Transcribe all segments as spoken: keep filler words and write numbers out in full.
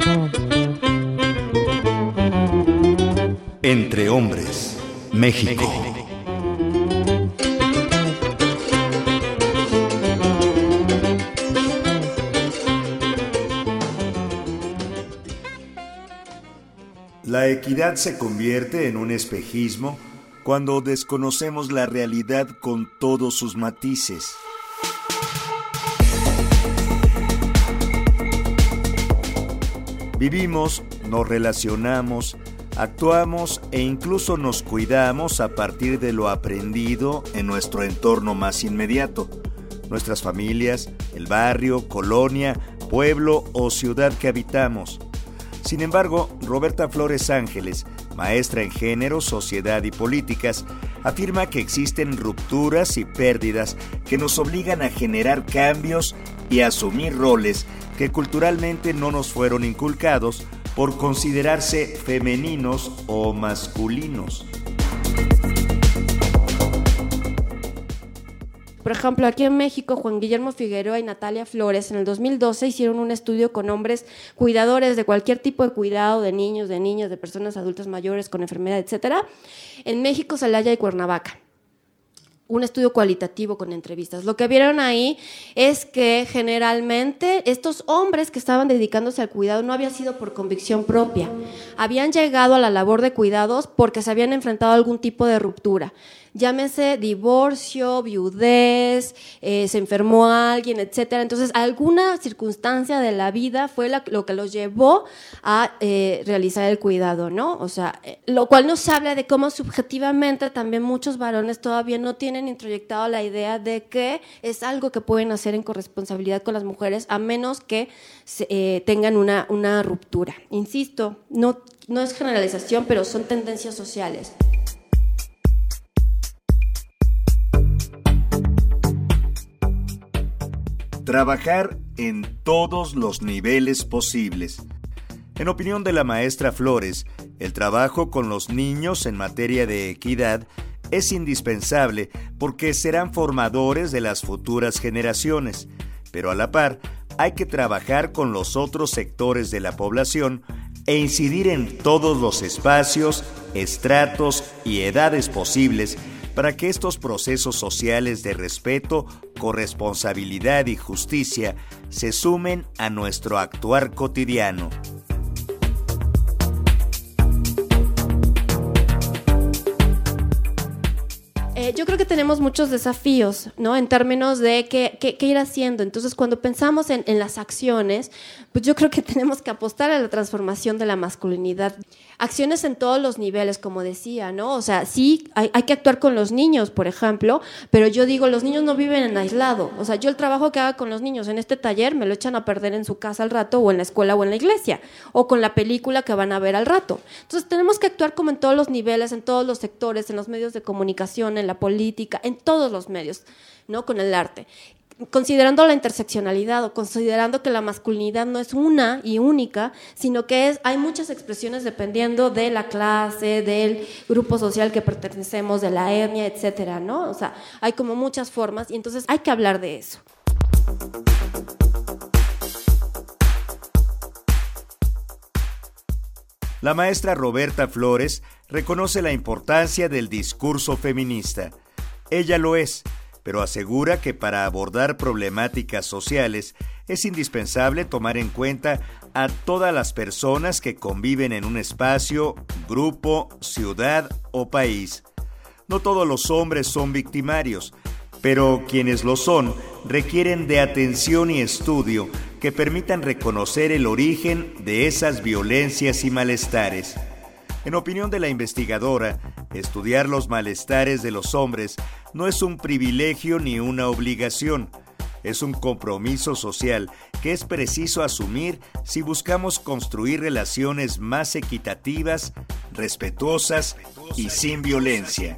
Entre Hombres, México. La equidad se convierte en un espejismo cuando desconocemos la realidad con todos sus matices. Vivimos, nos relacionamos, actuamos e incluso nos cuidamos a partir de lo aprendido en nuestro entorno más inmediato, nuestras familias, el barrio, colonia, pueblo o ciudad que habitamos. Sin embargo, Roberta Flores Ángeles, maestra en género, sociedad y políticas, afirma que existen rupturas y pérdidas que nos obligan a generar cambios y a asumir roles que culturalmente no nos fueron inculcados por considerarse femeninos o masculinos. Por ejemplo, aquí en México, Juan Guillermo Figueroa y Natalia Flores en el dos mil doce hicieron un estudio con hombres cuidadores de cualquier tipo de cuidado, de niños, de niñas, de personas adultas mayores con enfermedad, etcétera, en México, Celaya y Cuernavaca. Un estudio cualitativo con entrevistas. Lo que vieron ahí es que generalmente estos hombres que estaban dedicándose al cuidado no había sido por convicción propia. Habían llegado a la labor de cuidados porque se habían enfrentado a algún tipo de ruptura. Llámese divorcio, viudez, eh, se enfermó alguien, etcétera. Entonces, alguna circunstancia de la vida fue la, lo que los llevó a eh, realizar el cuidado, ¿no? O sea, eh, lo cual nos habla de cómo subjetivamente también muchos varones todavía no tienen introyectado la idea de que es algo que pueden hacer en corresponsabilidad con las mujeres, a menos que se, eh, tengan una, una ruptura. Insisto, no, no es generalización, pero son tendencias sociales. Trabajar en todos los niveles posibles. En opinión de la maestra Flores, el trabajo con los niños en materia de equidad es indispensable porque serán formadores de las futuras generaciones, pero a la par hay que trabajar con los otros sectores de la población e incidir en todos los espacios, estratos y edades posibles para que estos procesos sociales de respeto, corresponsabilidad y justicia se sumen a nuestro actuar cotidiano. Eh, yo creo que tenemos muchos desafíos, ¿no? En términos de qué, qué, qué ir haciendo. Entonces, cuando pensamos en, en las acciones, pues yo creo que tenemos que apostar a la transformación de la masculinidad. Acciones en todos los niveles, como decía, ¿no? O sea, sí, hay, hay que actuar con los niños, por ejemplo, pero yo digo, los niños no viven en aislado. O sea, yo el trabajo que haga con los niños en este taller me lo echan a perder en su casa al rato, o en la escuela o en la iglesia, o con la película que van a ver al rato. Entonces, tenemos que actuar como en todos los niveles, en todos los sectores, en los medios de comunicación, en la política, en todos los medios, ¿no? Con el arte. Considerando la interseccionalidad o considerando que la masculinidad no es una y única, sino que es, hay muchas expresiones dependiendo de la clase, del grupo social que pertenecemos, de la etnia, etcétera, ¿no? O sea, hay como muchas formas y entonces hay que hablar de eso. La maestra Roberta Flores reconoce la importancia del discurso feminista. Ella lo es, pero asegura que para abordar problemáticas sociales es indispensable tomar en cuenta a todas las personas que conviven en un espacio, grupo, ciudad o país. No todos los hombres son victimarios, pero quienes lo son requieren de atención y estudio que permitan reconocer el origen de esas violencias y malestares. En opinión de la investigadora, estudiar los malestares de los hombres no es un privilegio ni una obligación, es un compromiso social que es preciso asumir si buscamos construir relaciones más equitativas, respetuosas y sin violencia.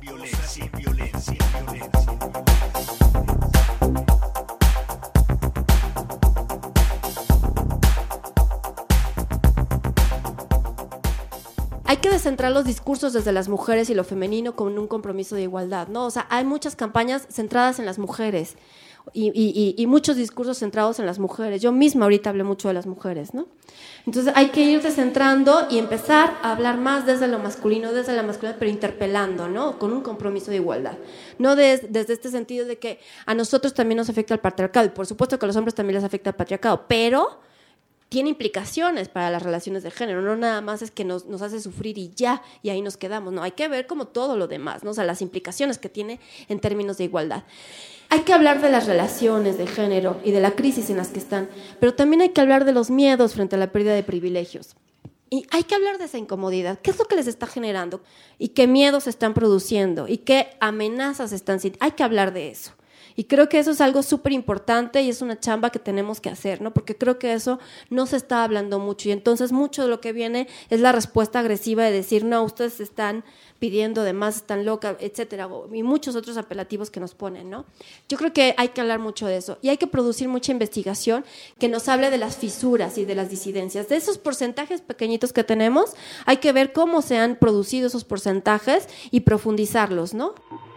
Hay que descentrar los discursos desde las mujeres y lo femenino con un compromiso de igualdad, ¿no? O sea, hay muchas campañas centradas en las mujeres. Y, y, y muchos discursos centrados en las mujeres. Yo misma ahorita hablé mucho de las mujeres, ¿no? Entonces hay que ir descentrando y empezar a hablar más desde lo masculino, desde la masculinidad, pero interpelando, ¿no? Con un compromiso de igualdad. No des, desde este sentido de que a nosotros también nos afecta el patriarcado, y por supuesto que a los hombres también les afecta el patriarcado, pero tiene implicaciones para las relaciones de género, no nada más es que nos, nos hace sufrir y ya, y ahí nos quedamos, no, hay que ver como todo lo demás, ¿no? O sea, las implicaciones que tiene en términos de igualdad. Hay que hablar de las relaciones de género y de la crisis en las que están, pero también hay que hablar de los miedos frente a la pérdida de privilegios. Y hay que hablar de esa incomodidad, qué es lo que les está generando y qué miedos están produciendo y qué amenazas están sintiendo. Hay que hablar de eso. Y creo que eso es algo súper importante y es una chamba que tenemos que hacer, ¿no? Porque creo que eso no se está hablando mucho y entonces mucho de lo que viene es la respuesta agresiva de decir, no, ustedes están pidiendo de más, están locas, etcétera, y muchos otros apelativos que nos ponen, ¿no? Yo creo que hay que hablar mucho de eso y hay que producir mucha investigación que nos hable de las fisuras y de las disidencias. De esos porcentajes pequeñitos que tenemos, hay que ver cómo se han producido esos porcentajes y profundizarlos, ¿no?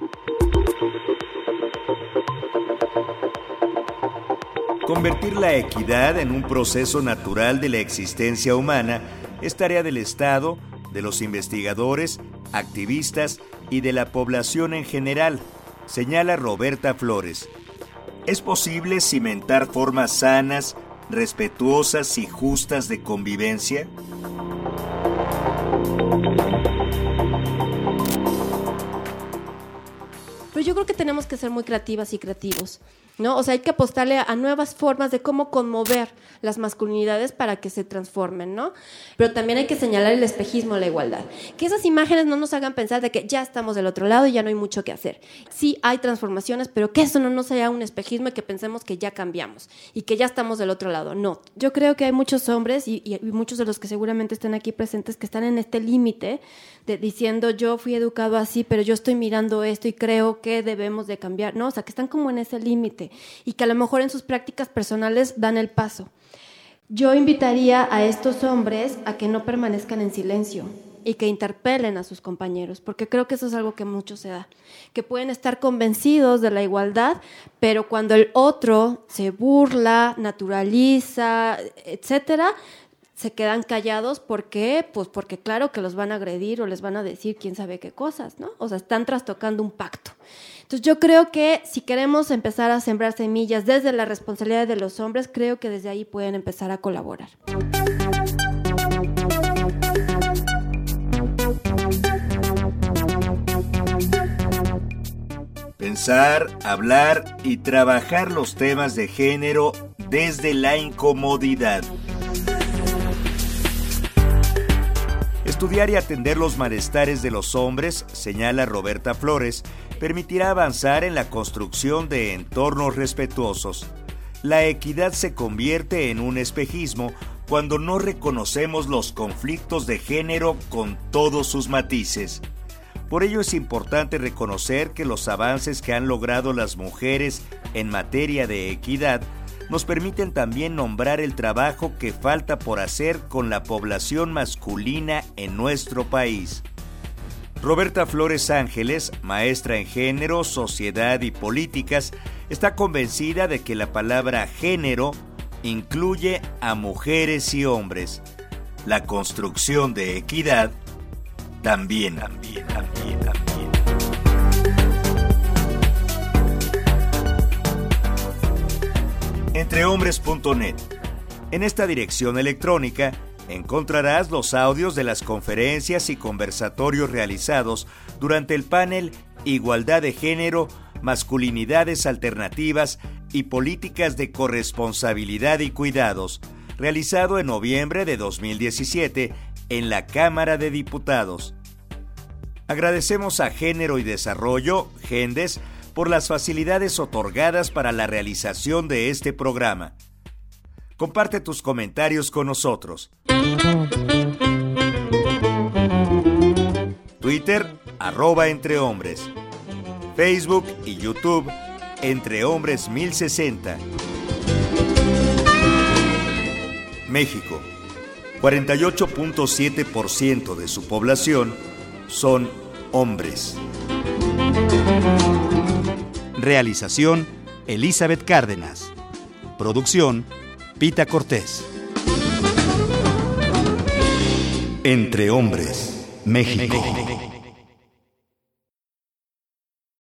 Convertir la equidad en un proceso natural de la existencia humana es tarea del Estado, de los investigadores, activistas y de la población en general, señala Roberta Flores. ¿Es posible cimentar formas sanas, respetuosas y justas de convivencia? Pero yo creo que tenemos que ser muy creativas y creativos, ¿no? O sea, hay que apostarle a nuevas formas de cómo conmover las masculinidades para que se transformen, ¿no? Pero también hay que señalar el espejismo de la igualdad. Que esas imágenes no nos hagan pensar de que ya estamos del otro lado y ya no hay mucho que hacer. Sí hay transformaciones, pero que eso no nos sea un espejismo y que pensemos que ya cambiamos y que ya estamos del otro lado. No. Yo creo que hay muchos hombres y, y muchos de los que seguramente están aquí presentes que están en este límite de diciendo yo fui educado así, pero yo estoy mirando esto y creo que debemos de cambiar, ¿no? O sea, que están como en ese límite y que a lo mejor en sus prácticas personales dan el paso. Yo invitaría a estos hombres a que no permanezcan en silencio y que interpelen a sus compañeros, porque creo que eso es algo que mucho se da, que pueden estar convencidos de la igualdad, pero cuando el otro se burla, naturaliza, etcétera, se quedan callados. ¿Por qué? Pues porque claro que los van a agredir o les van a decir quién sabe qué cosas, ¿no? O sea, están trastocando un pacto. Entonces yo creo que si queremos empezar a sembrar semillas desde la responsabilidad de los hombres, creo que desde ahí pueden empezar a colaborar. Pensar, hablar y trabajar los temas de género desde la incomodidad. Estudiar y atender los malestares de los hombres, señala Roberta Flores, permitirá avanzar en la construcción de entornos respetuosos. La equidad se convierte en un espejismo cuando no reconocemos los conflictos de género con todos sus matices. Por ello es importante reconocer que los avances que han logrado las mujeres en materia de equidad nos permiten también nombrar el trabajo que falta por hacer con la población masculina en nuestro país. Roberta Flores Ángeles, maestra en género, sociedad y políticas, está convencida de que la palabra género incluye a mujeres y hombres. La construcción de equidad también, también, también, también. entrehombres punto net. En esta dirección electrónica encontrarás los audios de las conferencias y conversatorios realizados durante el panel Igualdad de Género, Masculinidades Alternativas y Políticas de Corresponsabilidad y Cuidados, realizado en noviembre de dos mil diecisiete en la Cámara de Diputados. Agradecemos a Género y Desarrollo, GENDES, por las facilidades otorgadas para la realización de este programa. Comparte tus comentarios con nosotros. Twitter, arroba Entre Hombres. Facebook y YouTube, Entre Hombres mil sesenta. México. cuarenta y ocho punto siete por ciento de su población son hombres. Realización, Elizabeth Cárdenas. Producción, Pita Cortés. Entre Hombres, México.